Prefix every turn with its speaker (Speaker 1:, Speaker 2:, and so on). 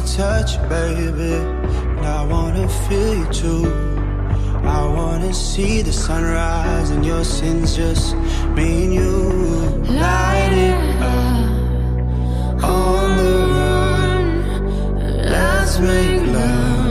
Speaker 1: touch you, baby, and I wanna feel you too. I wanna see the sunrise and your sins, just me and you. Light it up on the run, let's make love